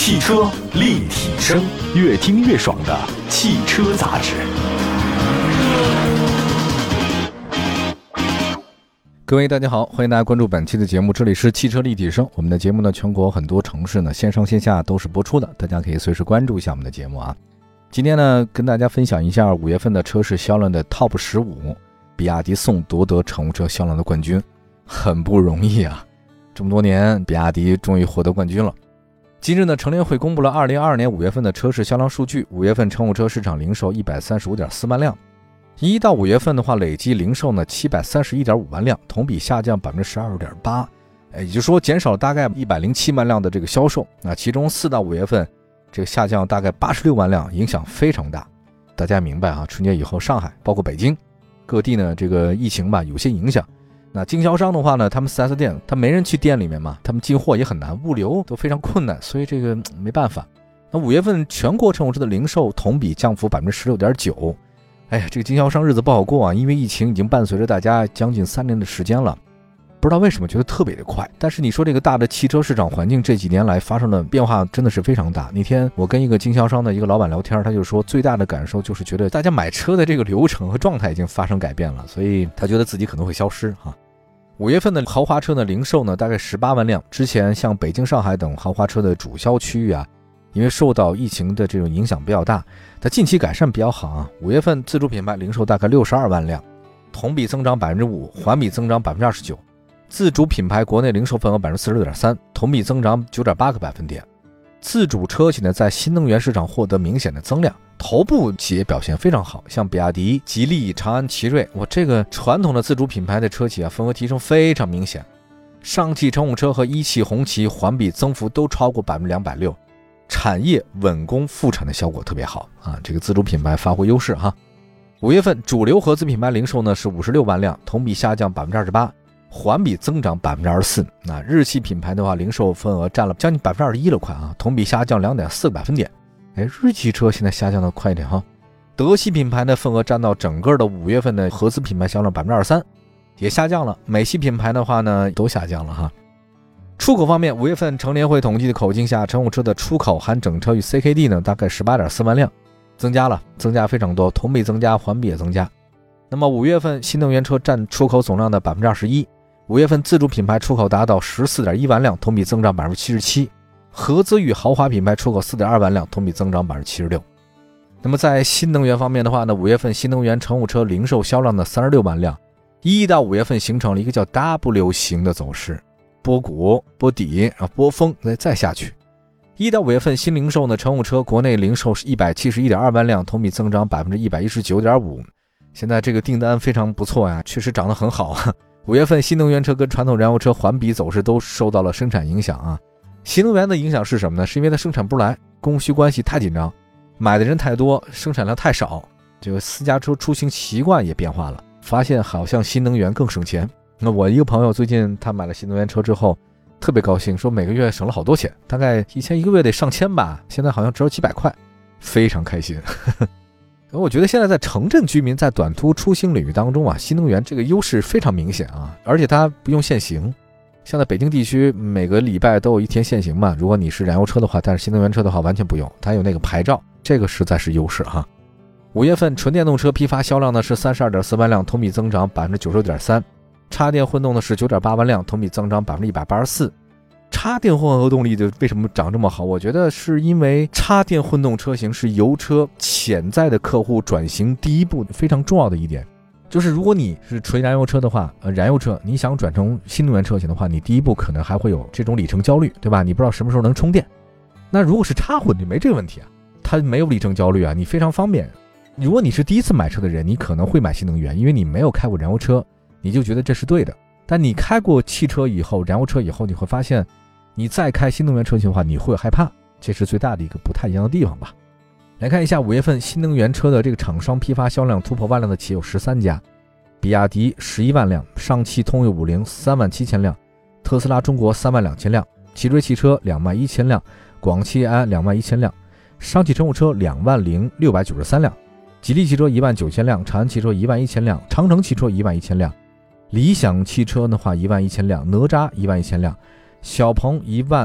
汽车立体声，越听越爽的汽车杂志。 各位大家好，欢迎大家关注本期的节目，这里是汽车立体声。我们的节目呢，全国很多城市呢，线上线下都是播出的，大家可以随时关注一下我们的节目啊。今天呢，跟大家分享一下5月份的车市销量的 TOP 15，比亚迪宋夺得乘务车销量的冠军，很不容易啊！这么多年，比亚迪终于获得冠军了。今日呢，乘联会公布了2022年5月份的车市销量数据5月份乘务车市场零售 135.4 万辆，1到5月份的话，累计零售呢 731.5 万辆，同比下降 12.8%， 也就是说减少了大概107万辆的这个销售。那其中4到5月份这个下降大概86万辆，影响非常大。大家明白啊，春节以后上海包括北京各地呢，这个疫情吧有些影响。那经销商的话呢，他们 4S 店他没人去店里面嘛，他们进货也很难，物流都非常困难，所以这个没办法。那5月份全国乘务车的零售同比降幅 16.9%。哎呀，这个经销商日子不好过啊，因为疫情已经伴随着大家将近3年的时间了，不知道为什么觉得特别的快。但是你说这个大的汽车市场环境这几年来发生的变化真的是非常大。那天我跟一个经销商的一个老板聊天，他就说最大的感受就是觉得大家买车的这个流程和状态已经发生改变了，所以他觉得自己可能会消失啊。5月份的豪华车的零售呢，大概18万辆。之前像北京、上海等豪华车的主销区域啊，因为受到疫情的这种影响比较大，它近期改善比较好啊。5月份自主品牌零售大概62万辆，同比增长 5%， 环比增长 29%。自主品牌国内零售份额 46.3%， 同比增长 9.8个百分点。自主车企呢，在新能源市场获得明显的增量，头部企业表现非常好，像比亚迪、吉利、长安、奇瑞，这个传统的自主品牌的车企啊，份额提升非常明显。上汽乘务车和一汽红旗环比增幅都超过 260%， 产业稳工复产的效果特别好啊，这个自主品牌发挥优势哈。5月份主流合资品牌零售呢是56万辆，同比下降 28%， 环比增长 24%。 那日系品牌的话，零售份额占了将近 21% 了快啊，同比下降 2.4个百分点。日系车现在下降的快一点哈。德系品牌的份额占到整个的5月份的合资品牌销量 23%， 也下降了。美系品牌的话呢都下降了哈。出口方面，5月份乘联会统计的口径下，乘务车的出口含整车与 CKD 呢大概 18.4 万辆，增加非常多，同比增加，环比也增加。那么5月份新能源车占出口总量的 21%， 5月份自主品牌出口达到 14.1 万辆，同比增长 77%，合资与豪华品牌出口 4.2 万辆，同比增长 76%。 那么在新能源方面的话呢，5月份新能源乘务车零售销量的36万辆，1到5月份形成了一个叫 W 型的走势，波谷、波底、波峰再下去。1到5月份新零售呢，乘务车国内零售是 171.2 万辆，同比增长 119.5%。 现在这个订单非常不错呀，确实涨得很好啊。5月份新能源车跟传统燃油车环比走势都受到了生产影响啊。新能源的影响是什么呢？是因为它生产不出来，供需关系太紧张，买的人太多，生产量太少，这个私家车出行习惯也变化了，发现好像新能源更省钱。那我一个朋友最近他买了新能源车之后特别高兴，说每个月省了好多钱，大概以前一个月得上千吧，现在好像只有几百块，非常开心。我觉得现在在城镇居民在短途出行领域当中啊，新能源这个优势非常明显啊，而且它不用限行。像在北京地区每个礼拜都有1天限行嘛，如果你是燃油车的话，但是新能源车的话完全不用，它有那个牌照，这个实在是优势哈。5月份纯电动车批发销量呢是 32.4 万辆，同比增长 96.3%， 插电混动的是 9.8 万辆，同比增长 184%。 插电混合动力的为什么涨这么好？我觉得是因为插电混动车型是油车潜在的客户转型第一步非常重要的一点。就是如果你是纯燃油车的话，燃油车你想转成新能源车型的话，你第一步可能还会有这种里程焦虑，对吧？你不知道什么时候能充电。那如果是插混就没这个问题啊，它没有里程焦虑啊，你非常方便。如果你是第一次买车的人，你可能会买新能源，因为你没有开过燃油车，你就觉得这是对的。但你开过汽车以后，燃油车以后，你会发现你再开新能源车型的话，你会害怕，这是最大的一个不太一样的地方吧。来看一下5月份新能源车的这个厂商批发销量突破万辆的企业有13家，比亚迪11万辆，上汽通用50 3万7千辆，特斯拉中国3万2千辆，奇瑞汽车2万1千辆，广汽安2万1千辆，上汽乘务车2万693辆，吉利汽车1万9千辆，长安汽车1万1千辆，长城汽车1万1千辆，理想汽车的话1万1千辆，哪吒1万1千辆， 小鹏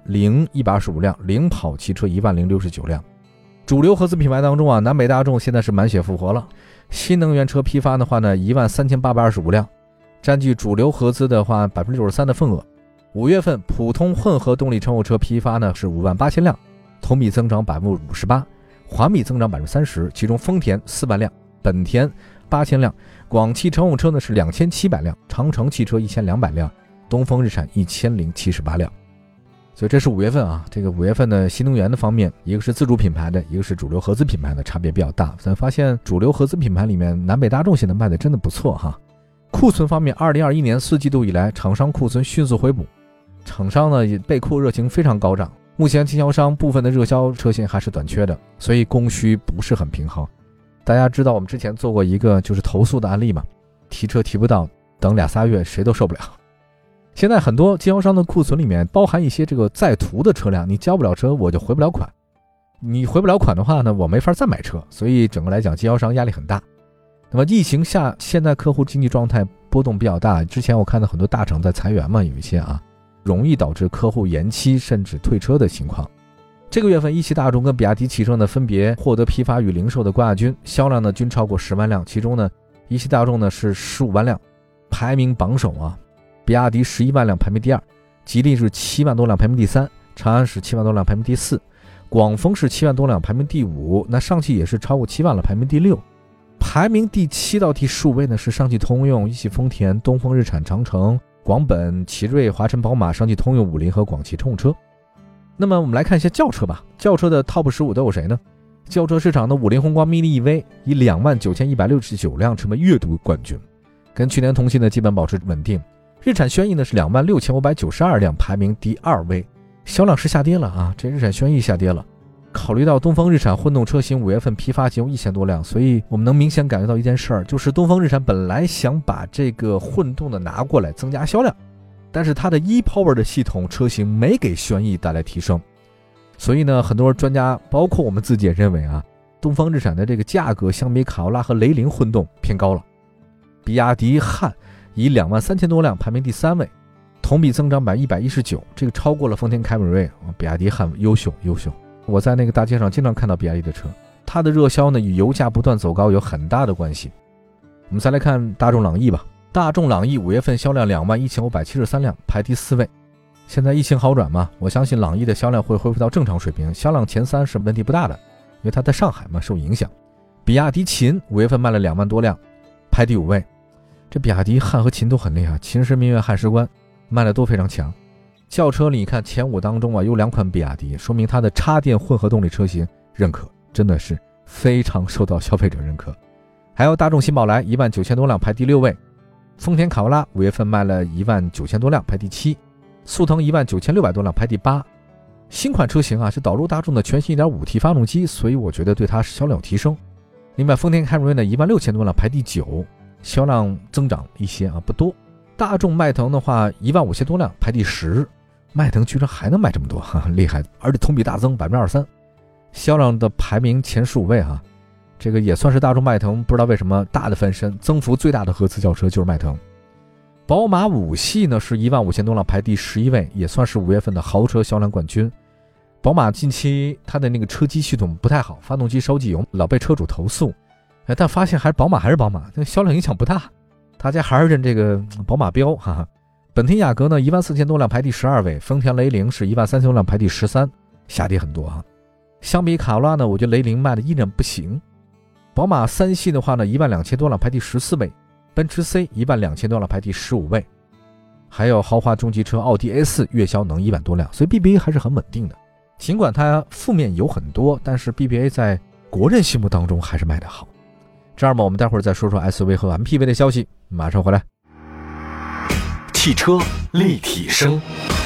10125辆，领跑汽车10069辆。主流合资品牌当中啊，南北大众现在是满血复活了。新能源车批发的话呢，13825辆，占据主流合资的话63%的份额。5月份普通混合动力乘用车批发呢是58000辆，同比增长58%，环比增长30%，其中丰田400辆，本田8000辆，广汽乘用车呢是2700辆，长城汽车1200辆，东风日产1078辆。所以这是5月份啊，这个5月份的新能源的方面，一个是自主品牌的，一个是主流合资品牌的，差别比较大。咱发现主流合资品牌里面，南北大众现在卖的真的不错哈。库存方面，2021年4季度以来，厂商库存迅速回补，厂商呢备库热情非常高涨。目前经销商部分的热销车型还是短缺的，所以供需不是很平衡。大家知道我们之前做过一个就是投诉的案例嘛，提车提不到，等2-3月谁都受不了。现在很多经销商的库存里面包含一些这个在途的车辆，你交不了车我就回不了款，你回不了款的话呢，我没法再买车，所以整个来讲经销商压力很大。那么疫情下现在客户经济状态波动比较大，之前我看到很多大厂在裁员嘛，有一些啊容易导致客户延期甚至退车的情况。这个月份一汽大众跟比亚迪汽车呢分别获得批发与零售的冠军，销量呢均超过10万辆，其中呢一汽大众呢是15万辆，排名榜首啊。比亚迪11万辆排名第二，吉利是7万多辆排名第三，长安是7万多辆排名第四，广丰是7万多辆排名第五，那上汽也是超过7万了排名第六。排名第7到第15位呢是上汽通用、一汽丰田、东风日产、长城、广本、奇瑞、华晨宝马、上汽通用、五菱和广汽乘用车。那么我们来看一下轿车吧，轿车的 TOP 15都有谁呢？轿车市场的五菱宏光 mini EV 以29169辆成为月度冠军，跟去年同期呢基本保持稳定。日产轩逸呢是26592辆，排名第2位，销量是下跌了啊，这日产轩逸下跌了。考虑到东风日产混动车型5月份批发仅有1000多辆，所以我们能明显感觉到一件事儿，就是东风日产本来想把这个混动的拿过来增加销量，但是它的 ePower 的系统车型没给轩逸带来提升，所以呢，很多专家包括我们自己也认为啊，东风日产的这个价格相比卡罗拉和雷凌混动偏高了。比亚迪汉以23000多辆排名第3位，同比增长119%，这个超过了丰田凯美瑞。比亚迪汉优秀。我在那个大街上经常看到比亚迪的车，它的热销呢与油价不断走高有很大的关系。我们再来看大众朗逸吧，大众朗逸5月份销量21573辆，排第4位。现在疫情好转嘛，我相信朗逸的销量会恢复到正常水平，销量前3是问题不大的，因为它在上海嘛受影响。比亚迪秦5月份卖了2万多辆，排第5位。这比亚迪汉和秦都很厉害，秦时明月汉时关，卖的都非常强。轿车里你看前5当中啊有2款比亚迪，说明它的插电混合动力车型认可真的是非常受到消费者认可。还有大众新宝来19000多辆，排第6位。丰田卡罗拉5月份卖了19000多辆，排第7。速腾19600多辆，排第8。新款车型啊是导入大众的全新 1.5T 发动机，所以我觉得对它销量有提升。另外丰田凯美瑞呢16000多辆，排第9，销量增长一些啊，不多。大众迈腾的话15000多辆，排第10。迈腾居然还能卖这么多，厉害，而且同比大增23%，销量的排名前15位哈。这个也算是大众迈腾不知道为什么大的翻身，增幅最大的合资轿车就是迈腾。宝马5系呢是15000多辆，排第11位，也算是5月份的豪车销量冠军。宝马近期它的那个车机系统不太好，发动机烧机油老被车主投诉，但发现还是宝马，那销量影响不大，大家还是认这个宝马标哈。本田雅阁呢14000多辆，排第12位。丰田雷凌是13000多辆，排第13，下跌很多啊。相比卡罗拉呢，我觉得雷凌卖的依然不行。宝马3系的话呢12000多辆，排第14位。奔驰 C 12000多辆，排第15位。还有豪华中级车奥迪 A4 月销能1万多辆，所以 BBA 还是很稳定的。尽管它负面有很多，但是 BBA 在国人心目当中还是卖得好。这样吧，我们待会儿再说说 SUV 和 MPV 的消息，马上回来。 汽车立体声，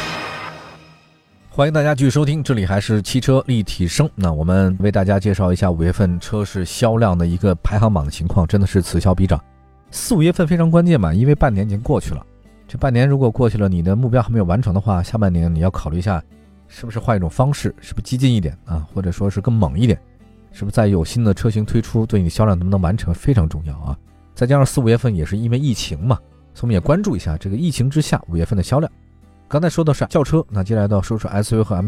欢迎大家继续收听，这里还是汽车立体声。那我们为大家介绍一下5月份车市销量的一个排行榜的情况，真的是此消彼长。4、5月份非常关键嘛，因为半年已经过去了。这半年如果过去了，你的目标还没有完成的话，下半年你要考虑一下，是不是换一种方式，是不是激进一点啊，或者说是更猛一点，是不是再有新的车型推出，对你的销量能不能完成非常重要啊。再加上4、5月份也是因为疫情嘛，所以我们也关注一下这个疫情之下5月份的销量。 刚才说的是轿车，那接下来到说说 SUV 和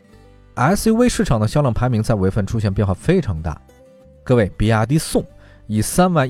MPV。SUV 市场的销量排名在5月份出现变化非常大。各位，比亚迪宋以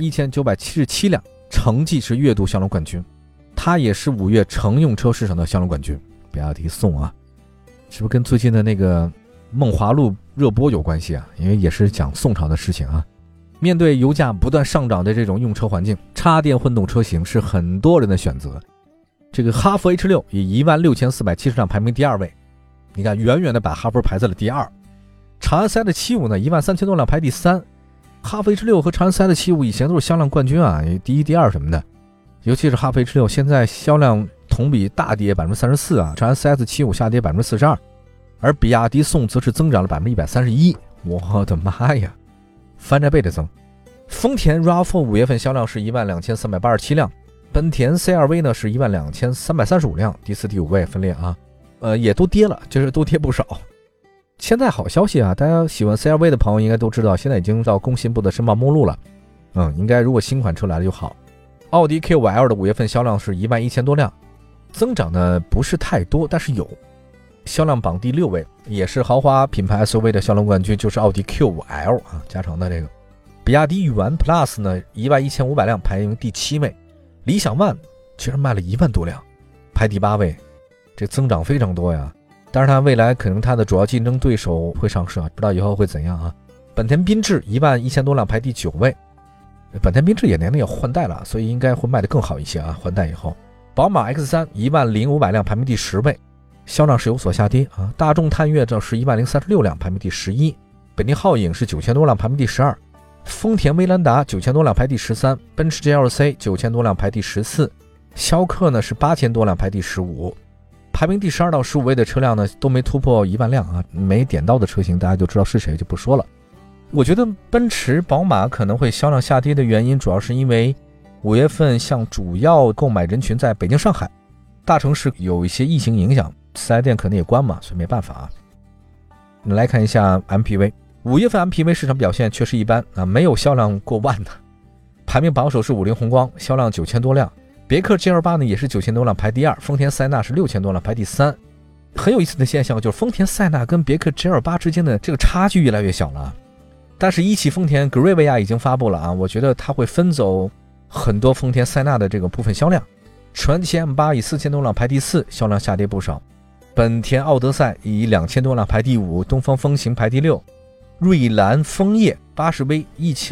31977辆成绩是月度销量冠军，它也是5月乘用车市场的销量冠军。比亚迪宋啊，是不是跟最近的那个梦华录热播有关系啊？因为也是讲宋朝的事情啊。面对油价不断上涨的这种用车环境，插电混动车型是很多人的选择。这个哈弗 H6 以16470辆排名第2位，你看远远的把哈弗排在了第2。长安 CS75 呢13000多辆排第3。哈弗 H6 和长安 CS75 以前都是销量冠军啊，第1、第2什么的。尤其是哈弗 H6 现在销量同比大跌 34% 啊，长安 CS75 下跌 42%， 而比亚迪宋则是增长了 131%。 我的妈呀，翻着倍的增。丰田 RAV4 5月份销量是12387辆，本田 CR-V 呢是12335辆，第4、第5位分列啊，也都跌了，就是都跌不少。现在好消息啊，大家喜欢 CR-V 的朋友应该都知道，现在已经到工信部的申报目录了。应该如果新款车来了就好。奥迪 Q5L 的5月份销量是11000多辆，增长的不是太多，但是有。销量榜第6位，也是豪华品牌 SUV 的销量冠军，就是奥迪 Q5L 啊，加长的这个。比亚迪元 Plus 呢11500辆，排名第7位。理想 ONE 居然卖了1万多辆，排第8位，这增长非常多呀。但是它未来可能它的主要竞争对手会上市啊，不知道以后会怎样啊。本田缤智11000多辆，排第9位。本田缤智年龄也换代了，所以应该会卖得更好一些啊，换代以后。宝马 X3 10500辆，排名第10位，销量是有所下跌啊。大众探岳这是10036辆，排名第11。本田皓影是9000多辆，排名第12。丰田威兰达9000多辆，排第13。奔驰 GLC 9000多辆，排第14。逍客呢是8000多辆，排第15。排名第12到15位的车辆呢都没突破1万辆啊，没点到的车型大家就知道是谁，就不说了。我觉得奔驰、宝马可能会销量下跌的原因，主要是因为5月份像主要购买人群在北京、上海大城市有一些疫情影响，4S店可能也关嘛，所以没办法啊。我们来看一下 MPV， 5月份 MPV 市场表现确实一般啊，没有销量过万的。排名榜首是50宏光，销量9000多辆。别克 GL8 呢也是9000多辆，排第2。丰田塞纳是6000多辆，排第3。很有意思的现象就是丰田塞纳跟别克 GL8 之间的这个差距越来越小了。但是一汽丰田格瑞维亚已经发布了啊，我觉得它会分走很多丰田塞纳的这个部分销量。传祺 M8 以4000多辆排第4，销量下跌不少。本田奥德赛以2000多辆排第5，东风风行排第6。瑞兰枫叶 80V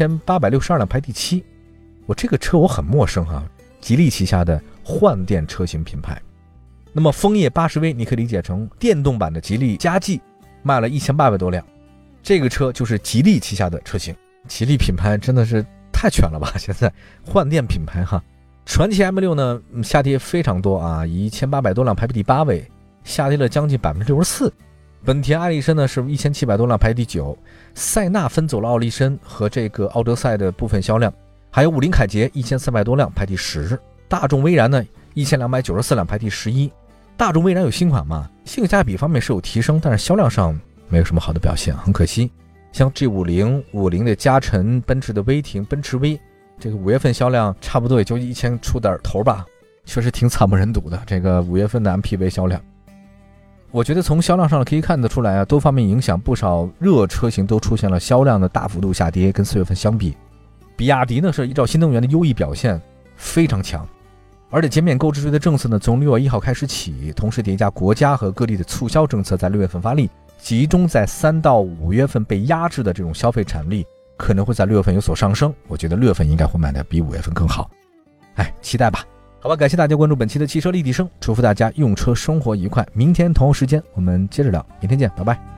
1862辆排第7。我这个车我很陌生啊，吉利旗下的换电车型品牌。那么枫叶 80V 你可以理解成电动版的吉利嘉际，卖了1800多辆。这个车就是吉利旗下的车型。吉利品牌真的是太全了吧，现在换电品牌哈。传祺 M6 呢下跌非常多啊，以1800多辆排第8位，下跌了将近 64%。 本田艾力绅呢是1700多辆排第9。塞纳分走了奥力绅和这个奥德赛的部分销量，还有五菱凯捷1400多辆排第10。大众威然呢1294辆排第11。大众威然有新款嘛，性价比方面是有提升，但是销量上没有什么好的表现，很可惜。像 G50、50的嘉诚、奔驰的威霆、奔驰 V， 这个5月份销量差不多也就1000出点头吧，确实挺惨不忍睹的。这个5月份的 MPV 销量，我觉得从销量上可以看得出来啊，多方面影响，不少热车型都出现了销量的大幅度下跌，跟4月份相比。比亚迪呢是依照新能源的优异表现非常强，而且减免购置税的政策呢从6月1号开始起，同时叠加国家和各地的促销政策在6月份发力，集中在3到5月份被压制的这种消费产力可能会在6月份有所上升，我觉得6月份应该会卖得比5月份更好，期待吧。好吧，感谢大家关注本期的汽车立体声，祝福大家用车生活愉快。明天同一时间我们接着聊，明天见，拜拜。